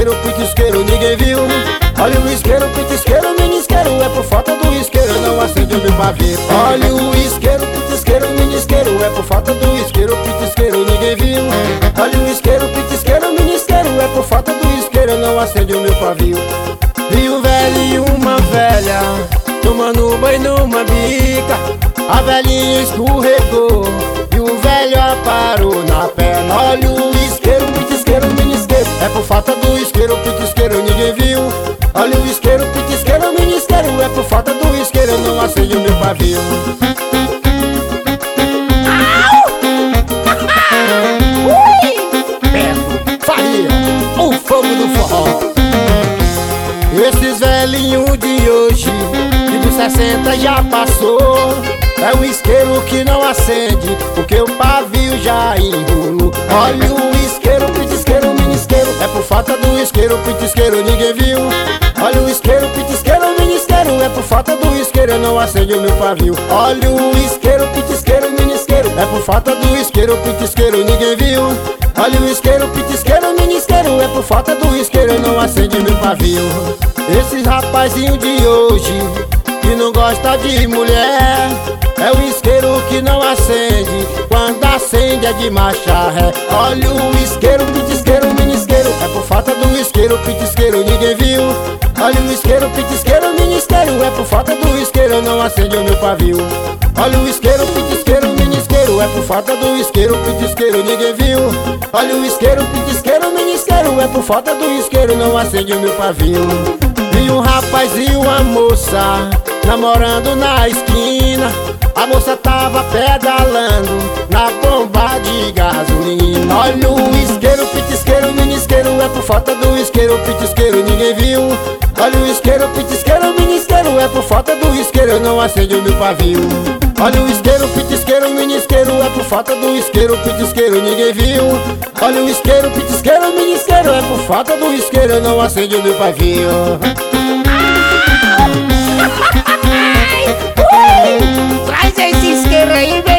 isqueiro, pitisqueiro, ninguém viu. Olha o isqueiro, pitisqueiro, mini isqueiro, é por falta do isqueiro, não acende o meu pavio. Olha o isqueiro, pitisqueiro, mini isqueiro, é por falta do isqueiro, pitisqueiro, ninguém viu. Olha o isqueiro, pitisqueiro, mini isqueiro, é por falta do isqueiro, não acende o meu pavio. Vi um velho e uma velha tomando banho numa bica. A velhinha escorregou e o velho aparou na perna. Olha o isqueiro, pitisqueiro, mini isqueiro, é por falta do isqueiro, pitisqueiro, ninguém viu. Olha o isqueiro, pitisqueiro, mini isqueiro, é por falta do isqueiro, não acende o meu pavio. Beto, Faria, o fogo do forró. Esses velhinhos de hoje, e dos 60 já passou. É o isqueiro que não acende, porque o pavio já enrolou. Olha o isqueiro, pitisqueiro, mini isqueiro, é por falta do isqueiro, pitisqueiro, ninguém viu. Olha o isqueiro, pitisqueiro, mini isqueiro, é por falta do isqueiro, não acende o meu pavio. Olha o isqueiro, pitisqueiro, mini isqueiro, é por falta do isqueiro, pitisqueiro, ninguém viu. Olha o isqueiro, pitisqueiro, mini isqueiro, é por falta do isqueiro, não acende o meu pavio. Esses rapazinhos de hoje que não gosta de mulher, é o isqueiro que não acende, quando acende é de marcha ré. Olha o isqueiro, pitisqueiro, mini isqueiro, é por falta do isqueiro, pitisqueiro, ninguém viu. Olha o isqueiro, pitisqueiro, mini isqueiro, é por falta do isqueiro, não acende o meu pavio. Olha o isqueiro, pitisqueiro, mini isqueiro, é por falta do isqueiro, pitisqueiro, ninguém viu. Olha o isqueiro, pitisqueiro, mini isqueiro, é por falta do isqueiro, não acende o meu pavio. Vi um rapaz e uma moça namorando na esquina. A moça tava pedalando na bomba de gasolina. Olha o isqueiro, pitisqueiro, mini isqueiro, é por falta do isqueiro, pitisqueiro, ninguém viu. Olha o isqueiro, pitisqueiro, mini isqueiro, é por falta do isqueiro, não acende o meu pavio. Olha o isqueiro, pitisqueiro, mini isqueiro, é por falta do isqueiro, pitisqueiro, ninguém viu. Olha o isqueiro, pitisqueiro, mini isqueiro, é por falta do isqueiro, não acende o meu pavio. Traz esse isqueiro aí,